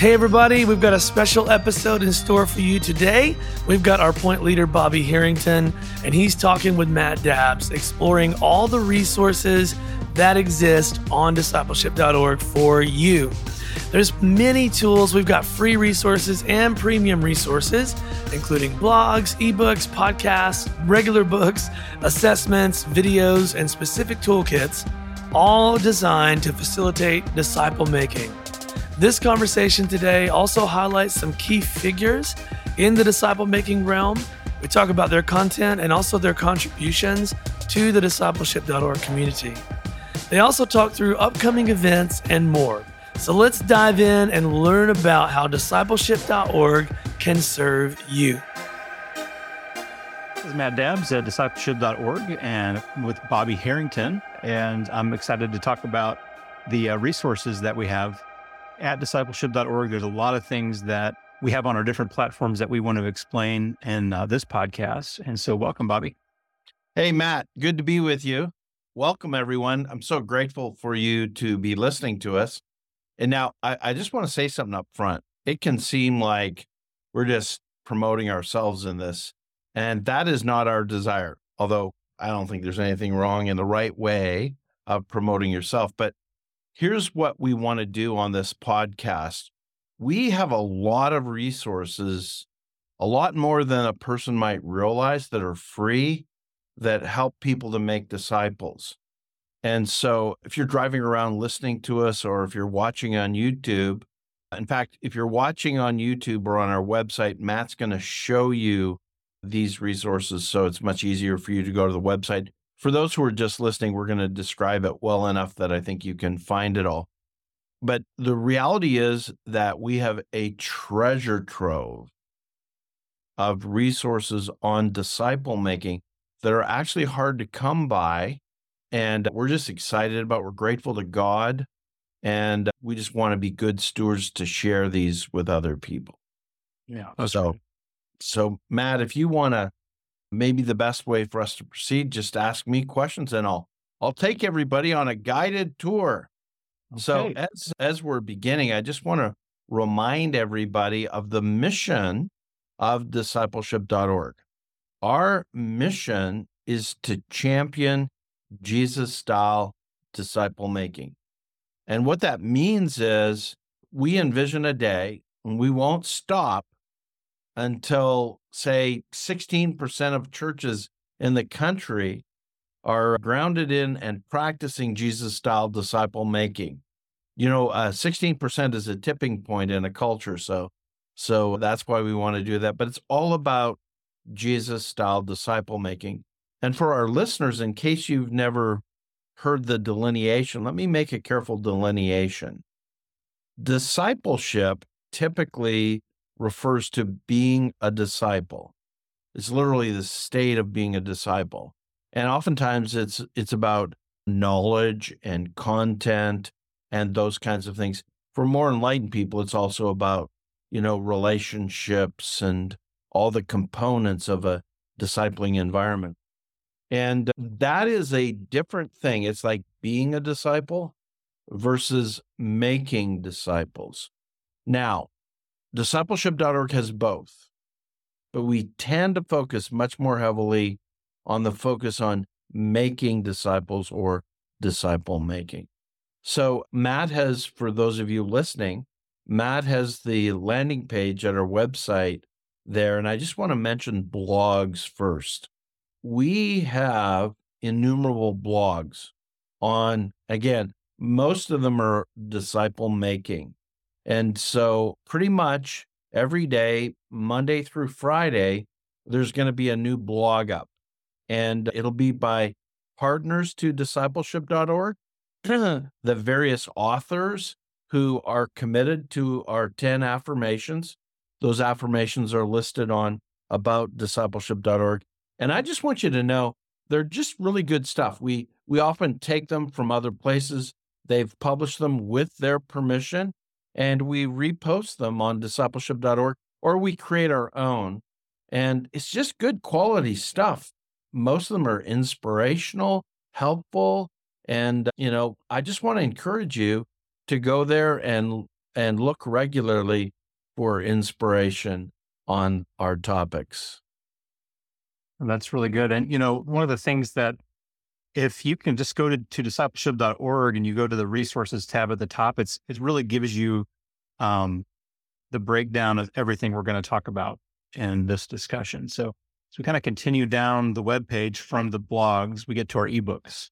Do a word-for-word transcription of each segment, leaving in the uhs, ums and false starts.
Hey everybody, we've got a special episode in store for you today. We've got our point leader, Bobby Harrington, and he's talking with Matt Dabbs, exploring all the resources that exist on discipleship dot org for you. There's many tools. We've got free resources and premium resources, including blogs, ebooks, podcasts, regular books, assessments, videos, and specific toolkits, all designed to facilitate disciple making. This conversation today also highlights some key figures in the disciple-making realm. We talk about their content and also their contributions to the discipleship dot org community. They also talk through upcoming events and more. So let's dive in and learn about how discipleship dot org can serve you. This is Matt Dabbs at discipleship dot org and with Bobby Harrington, and I'm excited to talk about the uh, resources that we have at discipleship dot org. There's a lot of things that we have on our different platforms that we want to explain in uh, this podcast. And so welcome, Bobby. Hey, Matt, good to be with you. Welcome, everyone. I'm so grateful for you to be listening to us. And now I, I just want to say something up front. It can seem like we're just promoting ourselves in this, and that is not our desire. Although I don't think there's anything wrong in the right way of promoting yourself. But here's what we want to do on this podcast. We have a lot of resources, a lot more than a person might realize, that are free, that help people to make disciples. And so if you're driving around listening to us, or if you're watching on YouTube, in fact, if you're watching on YouTube or on our website, Matt's going to show you these resources, so it's much easier for you to go to the website. For those who are just listening, we're going to describe it well enough that I think you can find it all. But the reality is that we have a treasure trove of resources on disciple making that are actually hard to come by. And we're just excited about, we're grateful to God. And we just want to be good stewards to share these with other people. Yeah. So, great. so Matt, if you want to, maybe the best way for us to proceed, just ask me questions and I'll I'll take everybody on a guided tour. Okay. So as as we're beginning, I just want to remind everybody of the mission of discipleship dot org. Our mission is to champion Jesus-style disciple making. And what that means is we envision a day when we won't stop until, say, sixteen percent of churches in the country are grounded in and practicing Jesus-style disciple making. You know, uh, sixteen percent is a tipping point in a culture, so so that's why we want to do that. But it's all about Jesus-style disciple making. And for our listeners, in case you've never heard the delineation, let me make a careful delineation. Discipleship typically refers to being a disciple. It's literally the state of being a disciple. And oftentimes it's it's about knowledge and content and those kinds of things. For more enlightened people, it's also about, you know, relationships and all the components of a discipling environment. And that is a different thing. It's like being a disciple versus making disciples. Now, discipleship dot org has both, but we tend to focus much more heavily on the focus on making disciples or disciple making. So Matt has, for those of you listening, Matt has the landing page at our website there, and I just want to mention blogs first. We have innumerable blogs on, again, most of them are disciple making. And so pretty much every day, Monday through Friday, there's going to be a new blog up. And it'll be by partners to discipleship dot org, the various authors who are committed to our ten affirmations. Those affirmations are listed on about discipleship dot org. And I just want you to know, they're just really good stuff. We we often take them from other places. They've published them with their permission, and we repost them on discipleship dot org, or we create our own. And it's just good quality stuff. Most of them are inspirational, helpful, and, you know, I just want to encourage you to go there and and look regularly for inspiration on our topics. That's really good. And, you know, one of the things that if you can just go to, to discipleship dot org and you go to the resources tab at the top, it's it really gives you um, the breakdown of everything we're going to talk about in this discussion. So, so we kind of continue down the webpage from the blogs, we get to our ebooks.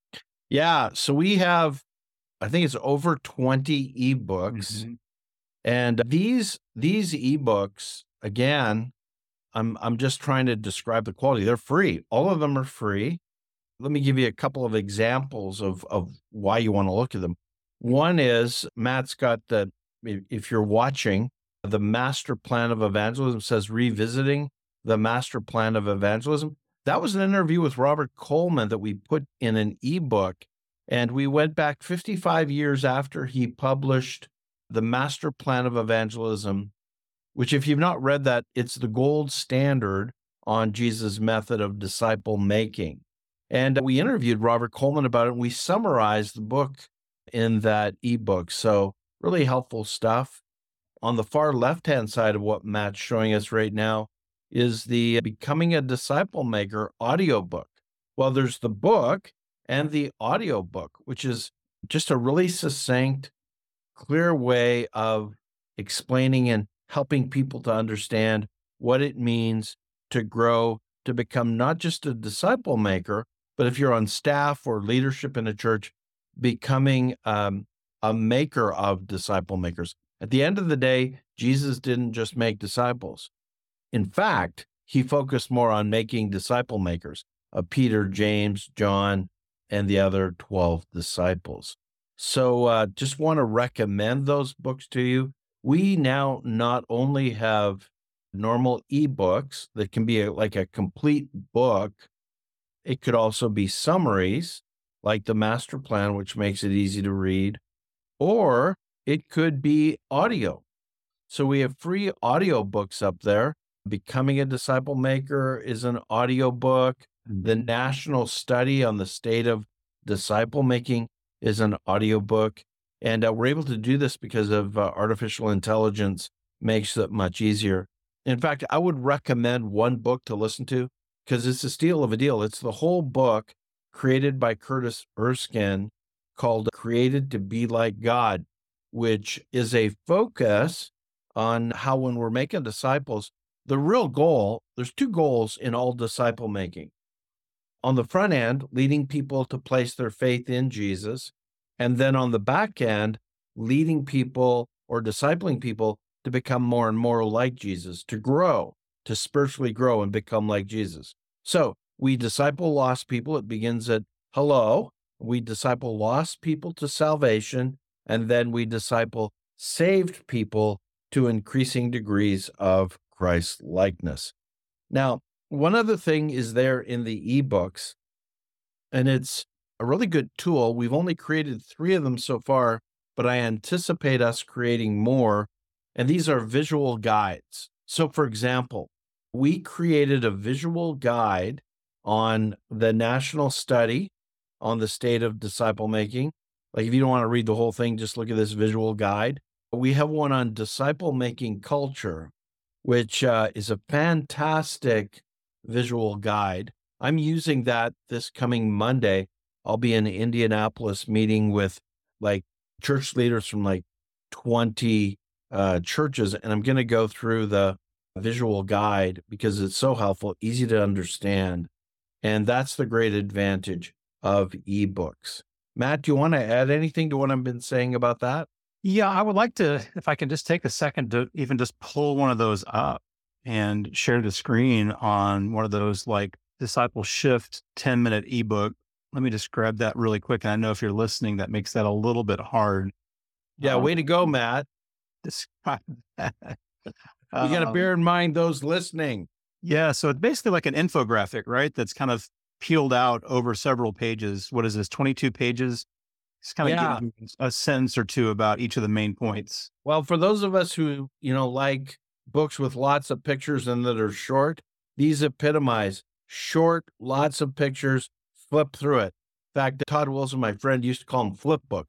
Yeah. So we have, I think it's over twenty ebooks. Mm-hmm. And these, these ebooks, again, I'm, I'm just trying to describe the quality. They're free. All of them are free. Let me give you a couple of examples of, of why you want to look at them. One is Matt's got the, if you're watching, the Master Plan of Evangelism says Revisiting the Master Plan of Evangelism. That was an interview with Robert Coleman that we put in an ebook. And we went back fifty-five years after he published the Master Plan of Evangelism, which if you've not read that, it's the gold standard on Jesus' method of disciple making. And we interviewed Robert Coleman about it, and we summarized the book in that ebook. So really helpful stuff. On the far left-hand side of what Matt's showing us right now is the Becoming a Disciple Maker audiobook. Well, there's the book and the audiobook, which is just a really succinct, clear way of explaining and helping people to understand what it means to grow, to become not just a disciple maker, but if you're on staff or leadership in a church, becoming um, a maker of disciple makers. At the end of the day, Jesus didn't just make disciples. In fact, he focused more on making disciple makers of Peter, James, John, and the other twelve disciples. So uh, just want to recommend those books to you. We now not only have normal ebooks that can be a, like a complete book, it could also be summaries like the Master Plan, which makes it easy to read, or it could be audio. So we have free audio books up there. Becoming a Disciple Maker is an audio book. The National Study on the State of Disciple Making is an audio book. And uh, we're able to do this because of uh, artificial intelligence makes it much easier. In fact, I would recommend one book to listen to because it's a steal of a deal. It's the whole book created by Curtis Erskine called Created to Be Like God, which is a focus on how when we're making disciples, the real goal, there's two goals in all disciple making. On the front end, leading people to place their faith in Jesus. And then on the back end, leading people or discipling people to become more and more like Jesus, to grow, to spiritually grow and become like Jesus. So we disciple lost people. It begins at hello. We disciple lost people to salvation. And then we disciple saved people to increasing degrees of Christ likeness. Now, one other thing is there in the ebooks, and it's a really good tool. We've only created three of them so far, but I anticipate us creating more. And these are visual guides. So for example, we created a visual guide on the national study on the state of disciple making. Like if you don't want to read the whole thing, just look at this visual guide. We have one on disciple making culture, which uh, is a fantastic visual guide. I'm using that this coming Monday. I'll be in Indianapolis meeting with like church leaders from like twenty uh, churches, and I'm going to go through the visual guide because it's so helpful, easy to understand. And that's the great advantage of ebooks. Matt, do you want to add anything to what I've been saying about that? Yeah, I would like to, if I can just take a second to even just pull one of those up and share the screen on one of those like Disciple Shift ten minute ebook. Let me just grab that really quick. And I know if you're listening, that makes that a little bit hard. Yeah, um, way to go, Matt. Describe that. You got to um, bear in mind those listening. Yeah, so it's basically like an infographic, right? That's kind of peeled out over several pages. What is this, twenty-two pages? It's kind of yeah. giving a sentence or two about each of the main points. Well, for those of us who, you know, like books with lots of pictures and that are short, these epitomize short, lots of pictures, flip through it. In fact, Todd Wilson, my friend, used to call them flip books.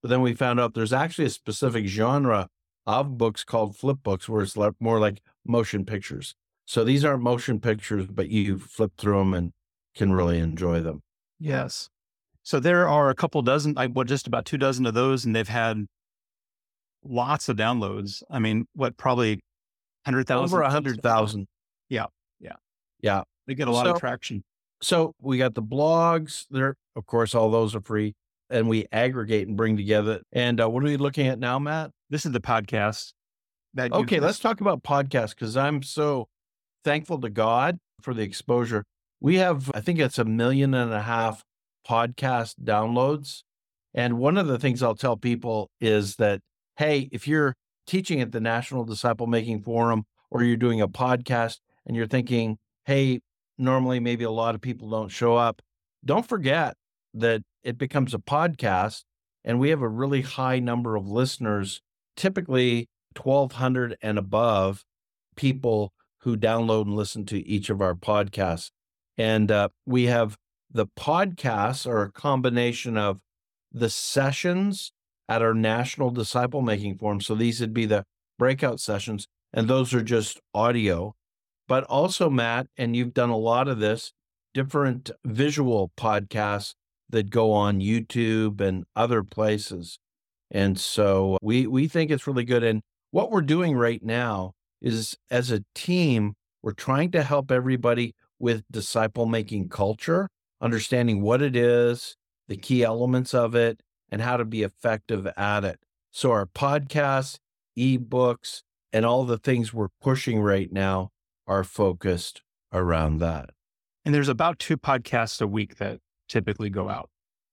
But then we found out there's actually a specific genre of books called flip books, where it's like more like motion pictures. So these aren't motion pictures, but you flip through them and can really enjoy them. Yes. So there are a couple dozen, like what, just about two dozen of those, and they've had lots of downloads. I mean, what, probably one hundred thousand? Over one hundred thousand. Yeah. Yeah. Yeah. They get a lot So- of traction. So we got the blogs there. Of course, all those are free, and we aggregate and bring together. And uh, what are we looking at now, Matt? This is the podcast. That you- Okay, let's talk about podcasts, because I'm so thankful to God for the exposure. We have, I think it's a million and a half podcast downloads. And one of the things I'll tell people is that, hey, if you're teaching at the National Disciple Making Forum, or you're doing a podcast and you're thinking, hey, normally maybe a lot of people don't show up, don't forget that it becomes a podcast, and we have a really high number of listeners, typically twelve hundred and above people who download and listen to each of our podcasts. And uh, we have the podcasts are a combination of the sessions at our National Disciple Making Forum. So these would be the breakout sessions, and those are just audio. But also, Matt, and you've done a lot of this, different visual podcasts that go on YouTube and other places. And so we we think it's really good. And what we're doing right now is, as a team, we're trying to help everybody with disciple-making culture, understanding what it is, the key elements of it, and how to be effective at it. So our podcasts, ebooks, and all the things we're pushing right now are focused around that. And there's about two podcasts a week that typically go out.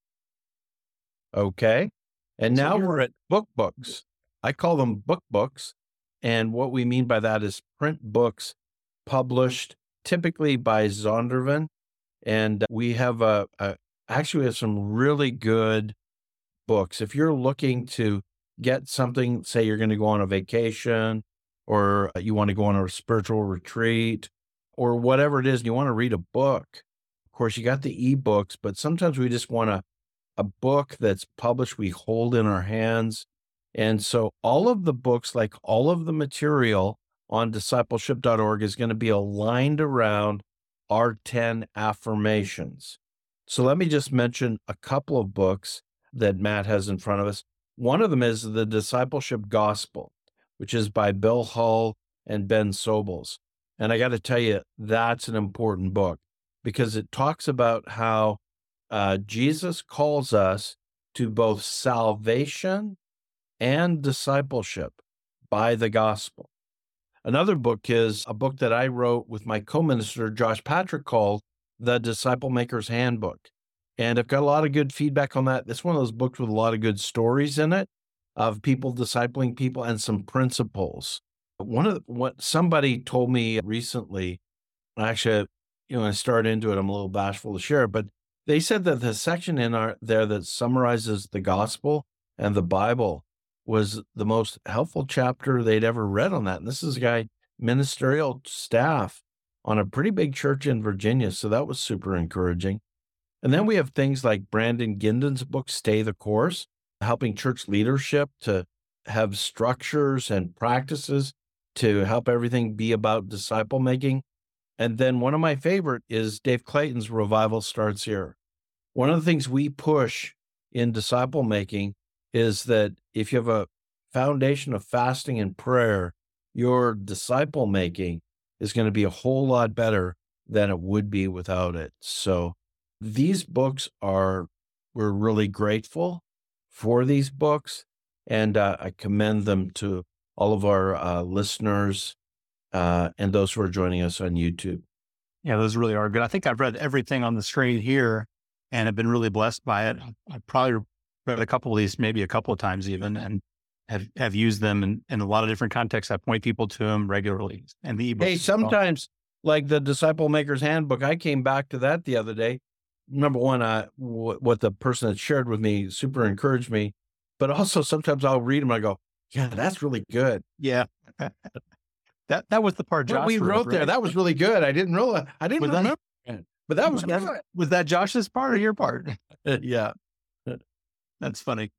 Okay. And So now you're- we're at book books. I call them book books. And what we mean by that is print books published typically by Zondervan. And we have a, a actually we have some really good books. If you're looking to get something, say you're going to go on a vacation, or you want to go on a spiritual retreat, or whatever it is, and you want to read a book, of course, you got the ebooks, but sometimes we just want a, a book that's published, we hold in our hands. And so all of the books, like all of the material on discipleship dot org, is going to be aligned around our ten affirmations. So let me just mention a couple of books that Matt has in front of us. One of them is The Discipleship Gospel, which is by Bill Hull and Ben Sobels. And I got to tell you, that's an important book, because it talks about how uh, Jesus calls us to both salvation and discipleship by the gospel. Another book is a book that I wrote with my co-minister, Josh Patrick, called The Disciple Maker's Handbook. And I've got a lot of good feedback on that. It's one of those books with a lot of good stories in it of people discipling people and some principles. One of the, what somebody told me recently, actually, you know, I started into it, I'm a little bashful to share, but they said that the section in our there that summarizes the gospel and the Bible was the most helpful chapter they'd ever read on that. And this is a guy, ministerial staff on a pretty big church in Virginia. So that was super encouraging. And then we have things like Brandon Ginden's book, Stay the Course, helping church leadership to have structures and practices to help everything be about disciple making. And then one of my favorite is Dave Clayton's Revival Starts Here. One of the things we push in disciple making is that if you have a foundation of fasting and prayer, your disciple making is going to be a whole lot better than it would be without it. So these books are, we're really grateful for these books, and uh, I commend them to all of our uh, listeners uh, and those who are joining us on YouTube. Yeah, those really are good. I think I've read everything on the screen here and have been really blessed by it. I've probably read a couple of these, maybe a couple of times even, and have, have used them in, in a lot of different contexts. I point people to them regularly. And the ebooks. Hey, sometimes, like the Disciple Maker's Handbook, I came back to that the other day. Number one, uh, w- what the person that shared with me super encouraged me, but also sometimes I'll read them and I go, yeah, that's really good. Yeah. that that was the part Josh What we wrote there, right? that was really good. I didn't realize, I didn't Was that- remember it, but that was was, that, good. was that Josh's part or your part? Yeah. That's funny.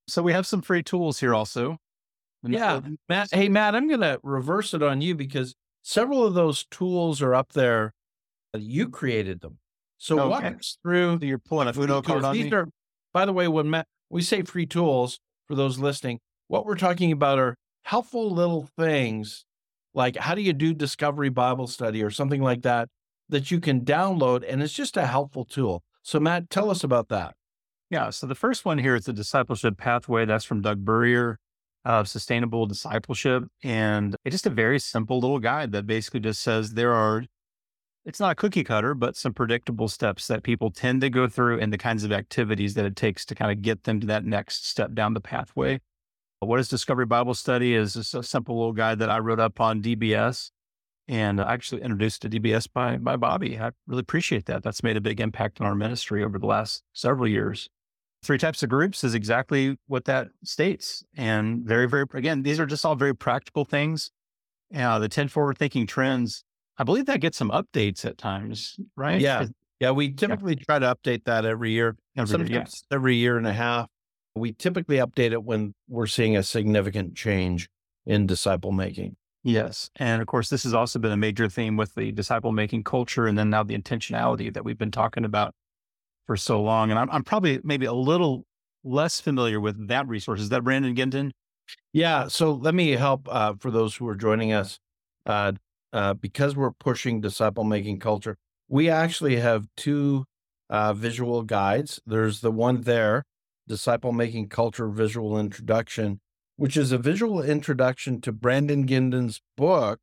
So we have some free tools here also. Yeah, Matt. Hey, Matt, I'm going to reverse it on you because several of those tools are up there. You created them. So Okay. walk us through. So you're pulling a Uno card on These me? are, by the way, when Matt, we say free tools for those listening, what we're talking about are helpful little things like how do you do Discovery Bible Study or something like that, that you can download, and it's just a helpful tool. So Matt, tell us about that. Yeah. So the first one here is the Discipleship Pathway. That's from Doug Burrier of Sustainable Discipleship. And it's just a very simple little guide that basically just says there are, it's not a cookie cutter, but some predictable steps that people tend to go through and the kinds of activities that it takes to kind of get them to that next step down the pathway. What is Discovery Bible Study is just a simple little guide that I wrote up on D B S and I actually introduced to D B S by, by Bobby. I really appreciate that. That's made a big impact on our ministry over the last several years. Three types of groups is exactly what that states. And very, very, again, these are just all very practical things. Uh, the ten forward thinking trends, I believe that gets some updates at times, right? Yeah. Yeah. We typically yeah. try to update that every year, every sometimes year, yes. every year and a half. We typically update it when we're seeing a significant change in disciple making. Yes. And of course, this has also been a major theme with the disciple making culture and then now the intentionality that we've been talking about for so long. And I'm, I'm probably maybe a little less familiar with that resource. Is that Brandon Ginton? Yeah. So let me help uh, for those who are joining us. Uh, uh, because we're pushing disciple making culture, we actually have two uh, visual guides. There's the one there, Disciple Making Culture Visual Introduction, which is a visual introduction to Brandon Ginton's book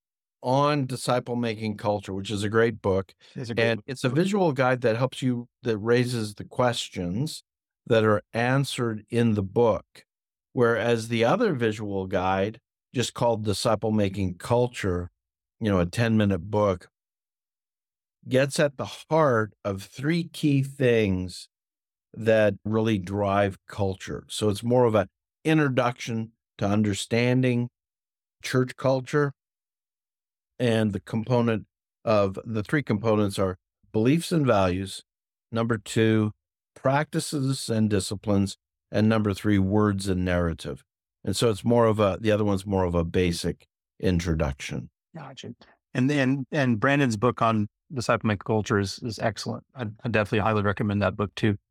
on disciple making culture, which is a great book. It's a great and book. It's a visual guide that helps you, that raises the questions that are answered in the book. Whereas the other visual guide, just called Disciple Making Culture, you know, a ten minute book, gets at the heart of three key things that really drive culture. So it's more of an introduction to understanding church culture. And the component of the three components are beliefs and values. Number two, practices and disciplines. And number three, words and narrative. And so it's more of a, the other one's more of a basic introduction. Gotcha. And then, and Brandon's book on disciple making culture is, is excellent. I, I definitely highly recommend that book too.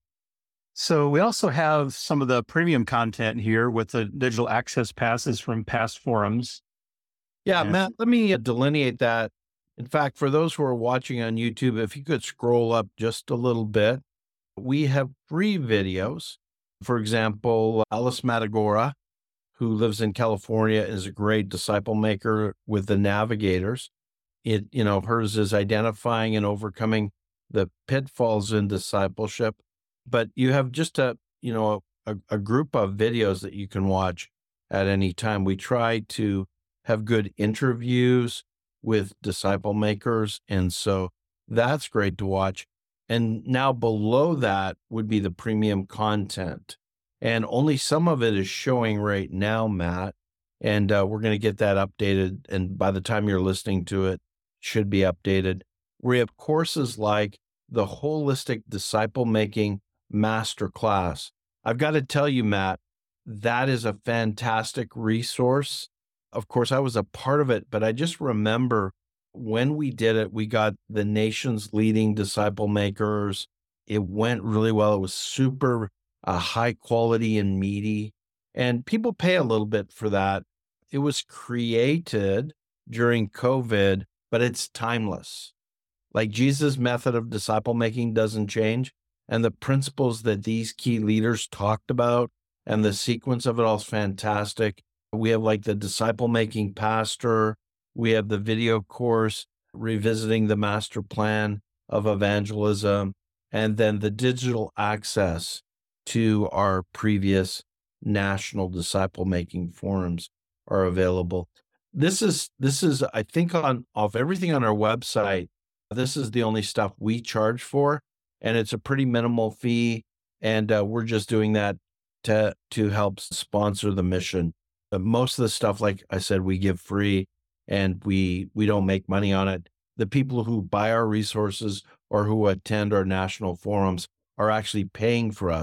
So we also have some of the premium content here with the digital access passes from past forums. Yeah, Matt, let me delineate that. In fact, for those who are watching on YouTube, if you could scroll up just a little bit, we have free videos. For example, Alice Matagora, who lives in California, is a great disciple maker with the Navigators. It, you know, hers is identifying and overcoming the pitfalls in discipleship. But you have just a, you know, a, a group of videos that you can watch at any time. We try to have good interviews with disciple makers. And so that's great to watch. And now below that would be the premium content. And only some of it is showing right now, Matt. And uh, we're going to get that updated. And by the time you're listening to it, it should be updated. We have courses like the Holistic Disciple Making Masterclass. I've got to tell you, Matt, that is a fantastic resource. Of course, I was a part of it, but I just remember when we did it, we got the nation's leading disciple makers. It went really well. It was super uh, high quality and meaty, and people pay a little bit for that. It was created during COVID, but it's timeless. Like Jesus' method of disciple making doesn't change. And the principles that these key leaders talked about and the sequence of it all is fantastic. We have like the disciple making pastor. We have the video course, revisiting the master plan of evangelism, and then the digital access to our previous national disciple making forums are available. This is, this is, I think on, of everything on our website, this is the only stuff we charge for. And it's a pretty minimal fee. And uh, we're just doing that to, to help sponsor the mission. But most of the stuff, like I said, we give free and we, we don't make money on it. The people who buy our resources or who attend our national forums are actually paying for us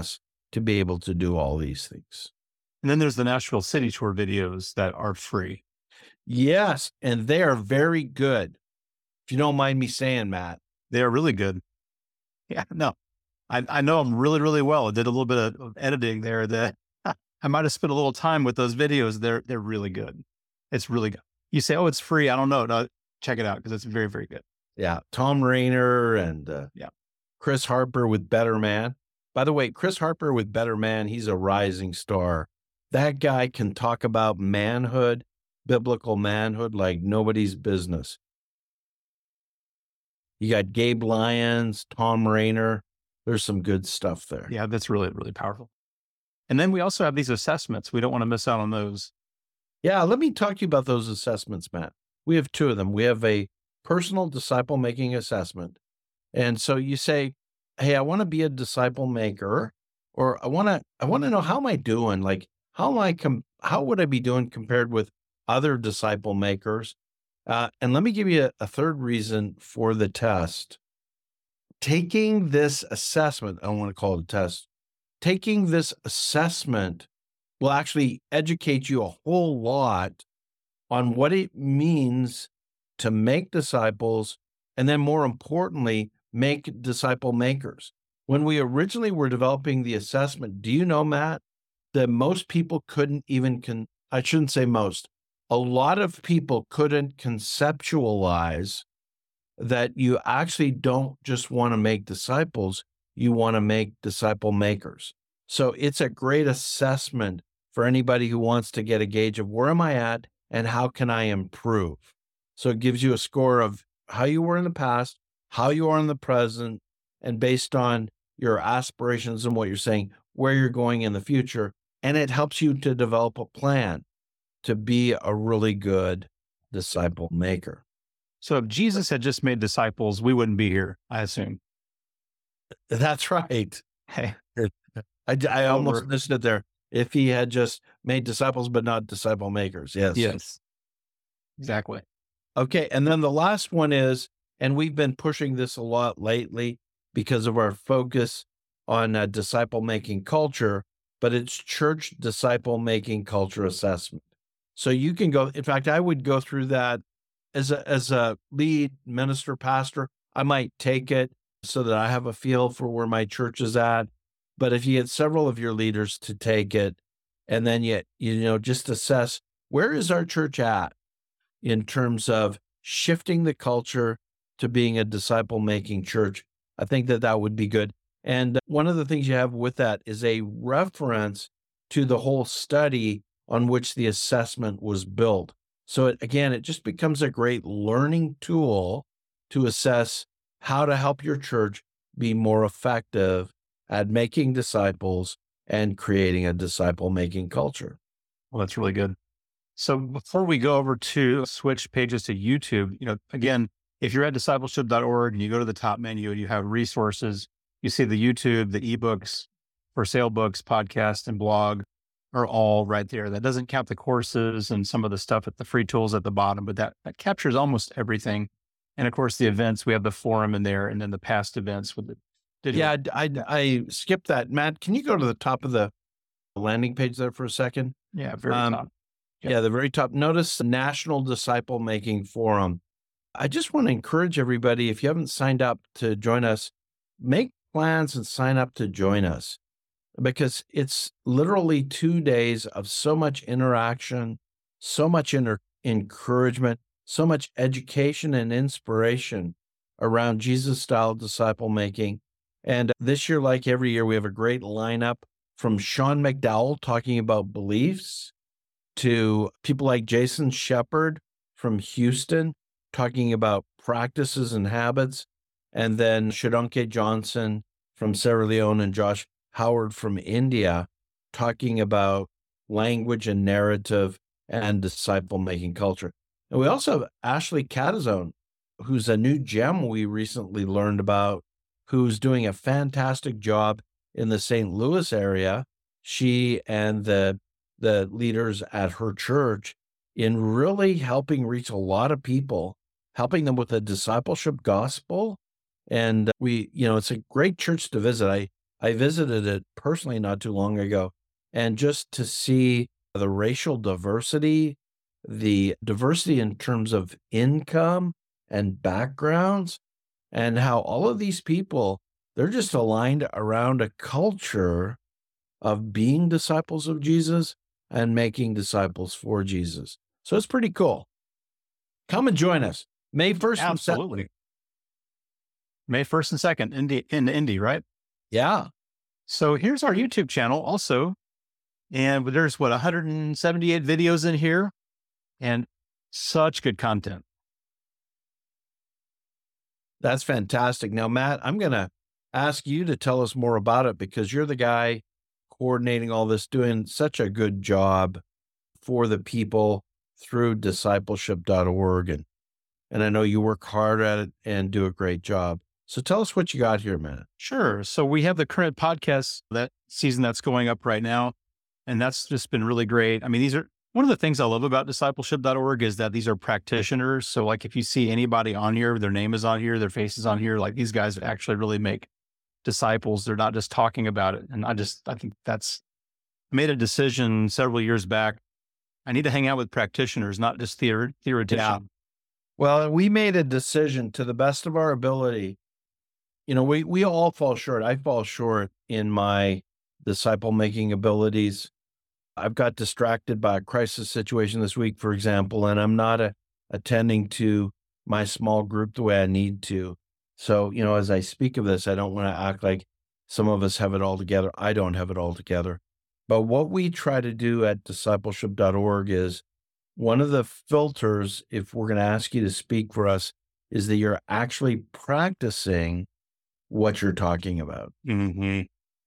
to be able to do all these things. And then there's the Nashville City Tour videos that are free. Yes, and they are very good. If you don't mind me saying, Matt. They are really good. Yeah, no, I, I know them really, really well. I did a little bit of, of editing there that I might have spent a little time with those videos. They're, they're really good. It's really good. You say, oh, it's free. I don't know. No, check it out because it's very, very good. Yeah. Tom Rayner and uh, yeah, Chris Harper with Better Man. By the way, Chris Harper with Better Man, he's a rising star. That guy can talk about manhood, biblical manhood, like nobody's business. You got Gabe Lyons, Tom Rayner. There's some good stuff there. Yeah, that's really, really powerful. And then we also have these assessments. We don't want to miss out on those. Yeah, let me talk to you about those assessments, Matt. We have two of them. We have a personal disciple-making assessment. And so you say, hey, I want to be a disciple maker, or I want to I want to know, how am I doing? Like, how am I com- how would I be doing compared with other disciple makers? Uh, and let me give you a, a third reason for the test. Taking this assessment, I don't want to call it a test, taking this assessment will actually educate you a whole lot on what it means to make disciples, and then more importantly, make disciple makers. When we originally were developing the assessment, do you know, Matt, that most people couldn't even, con- I shouldn't say most, a lot of people couldn't conceptualize that you actually don't just want to make disciples, you want to make disciple makers. So it's a great assessment for anybody who wants to get a gauge of where am I at and how can I improve. So it gives you a score of how you were in the past, how you are in the present, and based on your aspirations and what you're saying, where you're going in the future. And it helps you to develop a plan to be a really good disciple maker. So if Jesus had just made disciples, we wouldn't be here, I assume. That's right. Hey, I, I almost missed it there. If he had just made disciples, but not disciple makers. Yes. Yes. Exactly. Okay. And then the last one is, and we've been pushing this a lot lately because of our focus on uh, disciple making culture, but it's church disciple making culture assessment. So you can go, in fact, I would go through that as a, as a lead minister pastor. I might take it so that I have a feel for where my church is at. But if you get several of your leaders to take it, and then you, you know, just assess, where is our church at in terms of shifting the culture to being a disciple-making church, I think that that would be good. And one of the things you have with that is a reference to the whole study on which the assessment was built. So it, again, it just becomes a great learning tool to assess how to help your church be more effective at making disciples and creating a disciple-making culture. Well, that's really good. So before we go over to switch pages to YouTube, you know, again, if you're at discipleship dot org and you go to the top menu and you have resources, you see the YouTube, the ebooks, for sale books, podcast, and blog are all right there. That doesn't count the courses and some of the stuff at the free tools at the bottom, but that, that captures almost everything. And of course, the events, we have the forum in there, and then the past events with the Did yeah, I, I, I skipped that. Matt, can you go to the top of the landing page there for a second? Yeah, very um, top. Yep. Yeah, the very top. Notice the National Disciple Making Forum. I just want to encourage everybody, if you haven't signed up to join us, make plans and sign up to join us, because it's literally two days of so much interaction, so much inter- encouragement, so much education and inspiration around Jesus-style disciple making. And this year, like every year, we have a great lineup from Sean McDowell talking about beliefs to people like Jason Shepard from Houston talking about practices and habits, and then Shadonke Johnson from Sierra Leone and Josh Howard from India talking about language and narrative and disciple-making culture. And we also have Ashley Catazone, who's a new gem we recently learned about, who's doing a fantastic job in the Saint Louis area. She and the the leaders at her church in really helping reach a lot of people, helping them with the discipleship gospel. And we, you know, it's a great church to visit. I, I visited it personally not too long ago. And just to see the racial diversity, the diversity in terms of income and backgrounds, and how all of these people, they're just aligned around a culture of being disciples of Jesus and making disciples for Jesus. So it's pretty cool. Come and join us. May first and second. Absolutely. May first and second, Indy, in Indy, right? Yeah. So here's our YouTube channel also. And there's what, one hundred seventy-eight videos in here and such good content. That's fantastic. Now, Matt, I'm going to ask you to tell us more about it because you're the guy coordinating all this, doing such a good job for the people through discipleship dot org. And, and I know you work hard at it and do a great job. So tell us what you got here, Matt. Sure. So we have the current podcast, that season that's going up right now. And that's just been really great. I mean, these are one of the things I love about discipleship dot org is that these are practitioners. So like if you see anybody on here, their name is on here, their face is on here, like these guys actually really make disciples. They're not just talking about it. And I just, I think that's, I made a decision several years back. I need to hang out with practitioners, not just theor- theoreticians. Yeah. Well, we made a decision to the best of our ability. You know, we, we all fall short. I fall short in my disciple making abilities. I've got distracted by a crisis situation this week, for example, and I'm not a, attending to my small group the way I need to. So, you know, as I speak of this, I don't want to act like some of us have it all together. I don't have it all together. But what we try to do at discipleship dot org is one of the filters, if we're going to ask you to speak for us, is that you're actually practicing what you're talking about. Mm-hmm.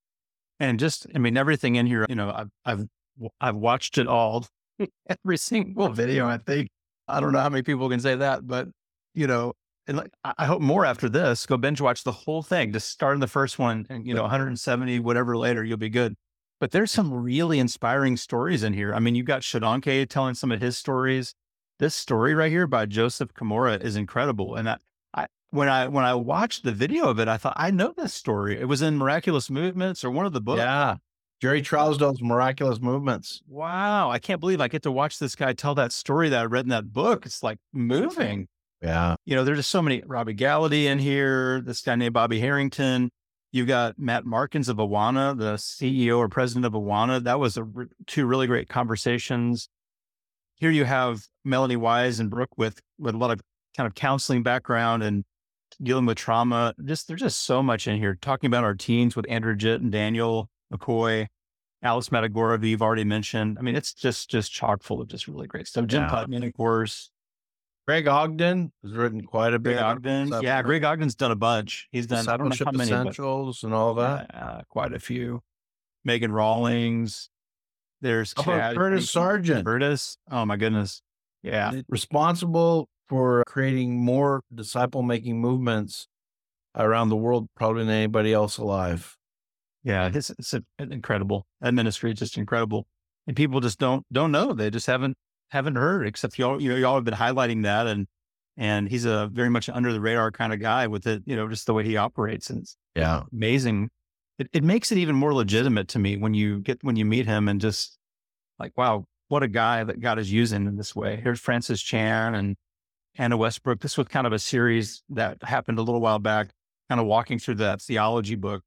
And just, I mean, everything in here, you know, I've, I've, I've watched it all, every single video, I think. I don't know how many people can say that, but, you know, and like, I hope more after this, go binge watch the whole thing, just start in the first one and, you know, one hundred seventy, whatever later, you'll be good. But there's some really inspiring stories in here. I mean, you've got Shodankeh telling some of his stories. This story right here by Joseph Kamora is incredible. And I, I, when I, when I watched the video of it, I thought, I know this story. It was in Miraculous Movements or one of the books. Yeah. Jerry Trousdale's Miraculous Movements. Wow. I can't believe I get to watch this guy tell that story that I read in that book. It's like moving. Yeah. You know, there's just so many, Robbie Gallaty in here, this guy named Bobby Harrington. You've got Matt Markins of Awana, the C E O or president of Awana. That was a, two really great conversations. Here you have Melanie Wise and Brooke with, with a lot of kind of counseling background and dealing with trauma. Just, there's just so much in here. Talking about our teens with Andrew Jitt and Daniel McCoy, Alice Matagora, who you've already mentioned. I mean, it's just, just chock full of just really great stuff. Jim Yeah. Putman, of course. Greg Ogden has written quite a bit. Greg Ogden. Yeah, Greg Ogden's done a bunch. He's done I don't know Discipleship how many, but- Essentials and all that. Uh, quite a few. Megan Rawlings. There's How about Chad- Curtis Sargent? Curtis. Oh my goodness. Yeah. Responsible for creating more disciple-making movements around the world probably than anybody else alive. Yeah. It's, it's a, incredible. That ministry is just incredible. And people just don't, don't know. They just haven't, haven't heard, except y'all, you know, y'all have been highlighting that. And, and he's a very much under the radar kind of guy with it, you know, just the way he operates. And it's Yeah. amazing. It, it makes it even more legitimate to me when you get, when you meet him and just like, wow, what a guy that God is using in this way. Here's Francis Chan and Anna Westbrook. This was kind of a series that happened a little while back, kind of walking through that theology book.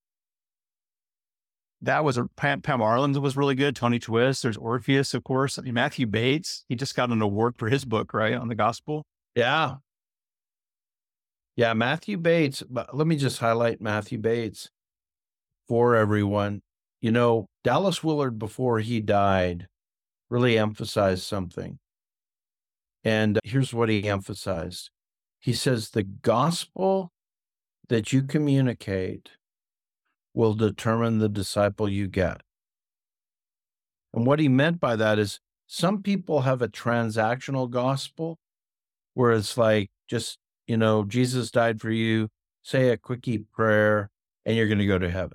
That was a Pam, Pam Arlen was really good. Tony Twist. There's Orpheus, of course. I mean, Matthew Bates, he just got an award for his book, right? On the gospel. Yeah. Yeah. Matthew Bates. But let me just highlight Matthew Bates for everyone. You know, Dallas Willard, before he died, really emphasized something. And here's what he emphasized. He says, the gospel that you communicate will determine the disciple you get. And what he meant by that is some people have a transactional gospel where it's like, just, you know, Jesus died for you, say a quickie prayer, and you're going to go to heaven.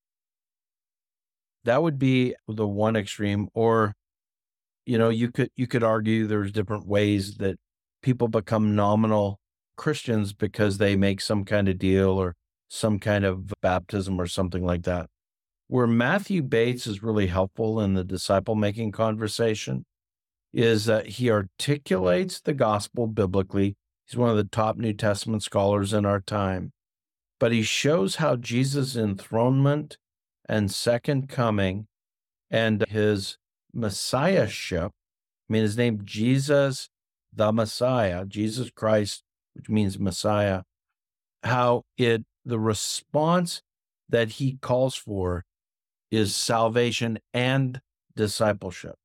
That would be the one extreme. Or, you know, you could, you could argue there's different ways that people become nominal Christians because they make some kind of deal or some kind of baptism or something like that. Where Matthew Bates is really helpful in the disciple making conversation is that he articulates the gospel biblically. He's one of the top New Testament scholars in our time, but he shows how Jesus' enthronement and second coming and his messiahship, I mean, his name, Jesus the Messiah, Jesus Christ, which means Messiah, how it, the response that he calls for is salvation and discipleship.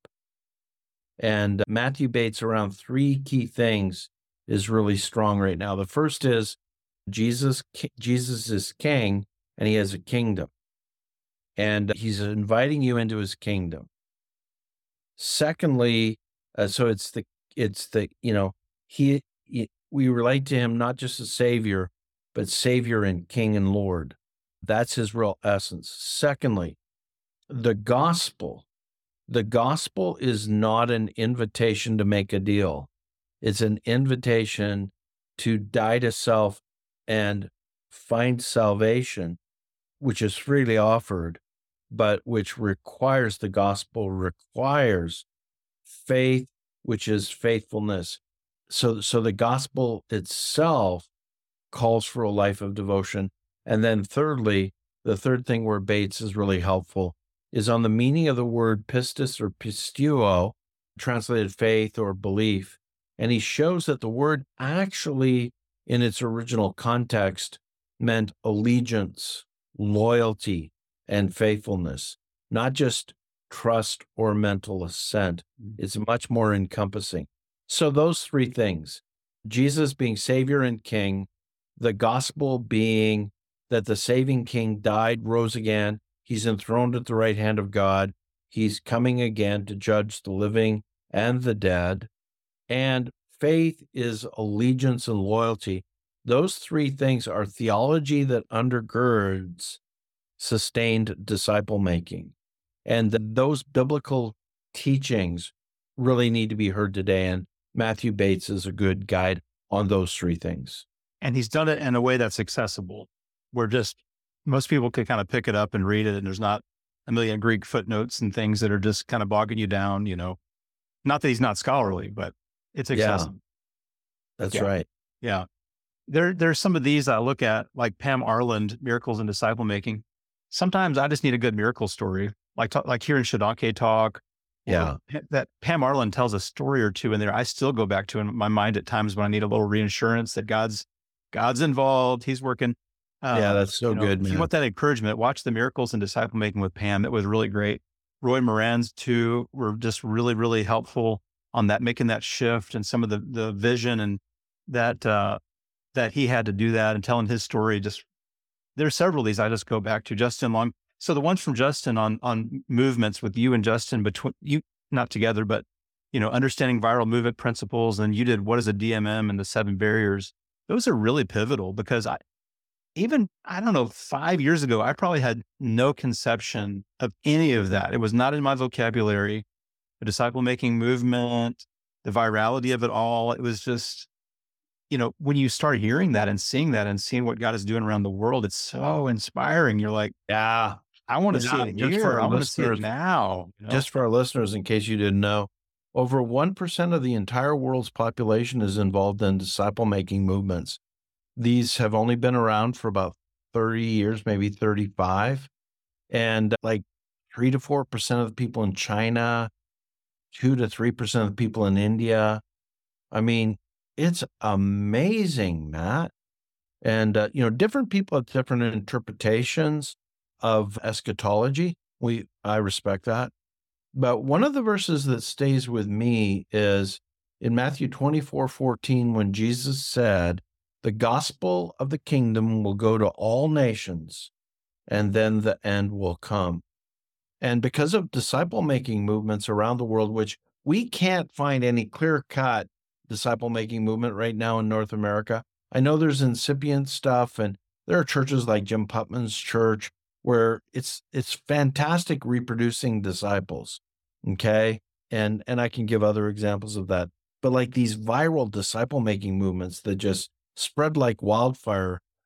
And Matthew Bates around three key things is really strong right now. The first is Jesus, Jesus is king and he has a kingdom. And he's inviting you into his kingdom. Secondly, uh, so it's the, it's the, you know, he, he, we relate to him not just as Savior, but Savior and King and Lord. That's his real essence. Secondly, the gospel. The gospel is not an invitation to make a deal. It's an invitation to die to self and find salvation, which is freely offered, but which requires, the gospel requires faith, which is faithfulness. So, so the gospel itself calls for a life of devotion. And then thirdly, the third thing where Bates is really helpful is on the meaning of the word pistis or pisteuo, translated faith or belief. And he shows that the word actually, in its original context, meant allegiance, loyalty, and faithfulness, not just trust or mental assent. It's much more encompassing. So those three things, Jesus being Savior and King, the gospel being that the saving King died, rose again, he's enthroned at the right hand of God, he's coming again to judge the living and the dead, and faith is allegiance and loyalty. Those three things are theology that undergirds sustained disciple making. And th- those biblical teachings really need to be heard today. And Matthew Bates is a good guide on those three things. And he's done it in a way that's accessible, where just most people could kind of pick it up and read it. And there's not a million Greek footnotes and things that are just kind of bogging you down, you know, not that he's not scholarly, but it's accessible. Yeah, that's yeah. right. Yeah. There, there's some of these I look at, like Pam Arland, Miracles in Disciple Making. Sometimes I just need a good miracle story, like like hearing Shadake talk. Yeah, that Pam Arland tells a story or two in there. I still go back to in my mind at times when I need a little reassurance that God's God's involved. He's working. Uh, yeah, that's so you know, good, if man. you want that encouragement, watch the Miracles in Disciple Making with Pam. It was really great. Roy Moran's too were just really, really helpful on that, making that shift and some of the the vision and that uh, that he had to do that and telling his story. Just there's several of these I just go back to. Justin Long. So the ones from Justin on on movements with you and Justin between you, not together, but you know, understanding viral movement principles, and you did what is a D M M and the seven barriers. Those are really pivotal because I even I don't know five years ago I probably had no conception of any of that. It was not in my vocabulary. The disciple making movement, the virality of it all. It was just, you know, when you start hearing that and seeing that and seeing what God is doing around the world, it's so inspiring. You're like, Yeah. I want to And see now, it just here. for I our want to see it listeners- now. you know? Just for our listeners, in case you didn't know, over one percent of the entire world's population is involved in disciple-making movements. These have only been around for about thirty years, maybe thirty-five. And like three to four percent of the people in China, two to three percent of the people in India. I mean, it's amazing, Matt. And, uh, you know, different people have different interpretations of eschatology. We, I respect that. But one of the verses that stays with me is in Matthew twenty-four fourteen, when Jesus said, the gospel of the kingdom will go to all nations, and then the end will come. And because of disciple-making movements around the world, which we can't find any clear-cut disciple-making movement right now in North America. I know there's incipient stuff, and there are churches like Jim Putman's church where it's it's fantastic reproducing disciples, okay? And and I can give other examples of that. But like these viral disciple-making movements that just spread like wildfire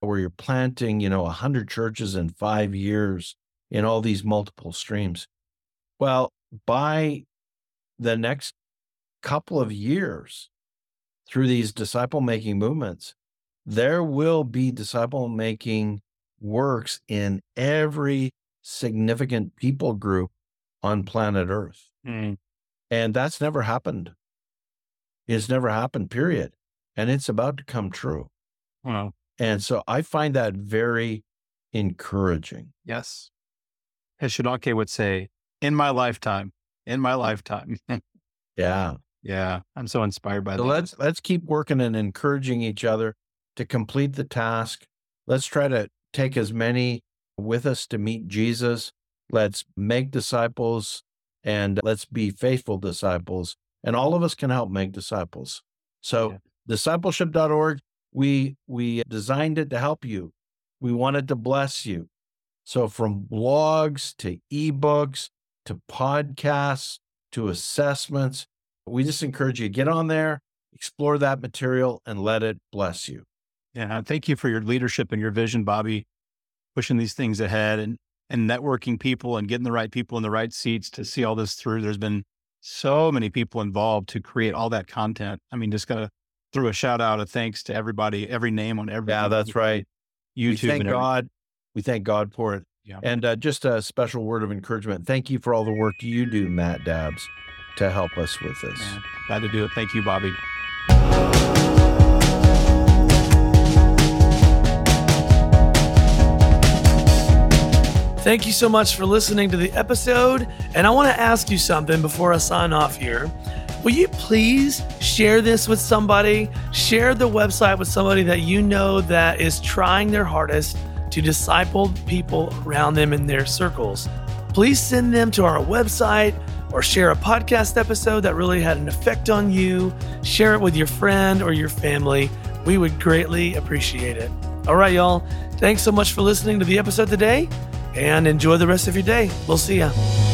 where you're planting, you know, a hundred churches in five years in all these multiple streams. Well, by the next couple of years through these disciple-making movements, there will be disciple-making works in every significant people group on planet Earth. Mm. And that's never happened. It's never happened, period. And it's about to come true. Wow. And so I find that very encouraging. Yes. As Shanake would say, in my lifetime, in my lifetime. Yeah. Yeah. I'm so inspired by So that. let's let's keep working and encouraging each other to complete the task. Let's try to take as many with us to meet Jesus. Let's make disciples and let's be faithful disciples. And all of us can help make disciples. So Yeah. discipleship dot org, we we designed it to help you. We wanted to bless you. So from blogs to ebooks to podcasts to assessments, we just encourage you to get on there, explore that material, and let it bless you. Yeah. Thank you for your leadership and your vision, Bobby, pushing these things ahead and, and networking people and getting the right people in the right seats to see all this through. There's been so many people involved to create all that content. I mean, just got to throw a shout out of thanks to everybody, every name on every. Yeah, that's right. YouTube. We thank and everything. God. We thank God for it. Yeah. And uh, just a special word of encouragement. Thank you for all the work you do, Matt Dabbs, to help us with this. Man, glad to do it. Thank you, Bobby. Thank you so much for listening to the episode. And I want to ask you something before I sign off here. Will you please share this with somebody? Share the website with somebody that you know that is trying their hardest to disciple people around them in their circles. Please send them to our website or share a podcast episode that really had an effect on you. Share it with your friend or your family. We would greatly appreciate it. All right, y'all. Thanks so much for listening to the episode today and enjoy the rest of your day. We'll see ya.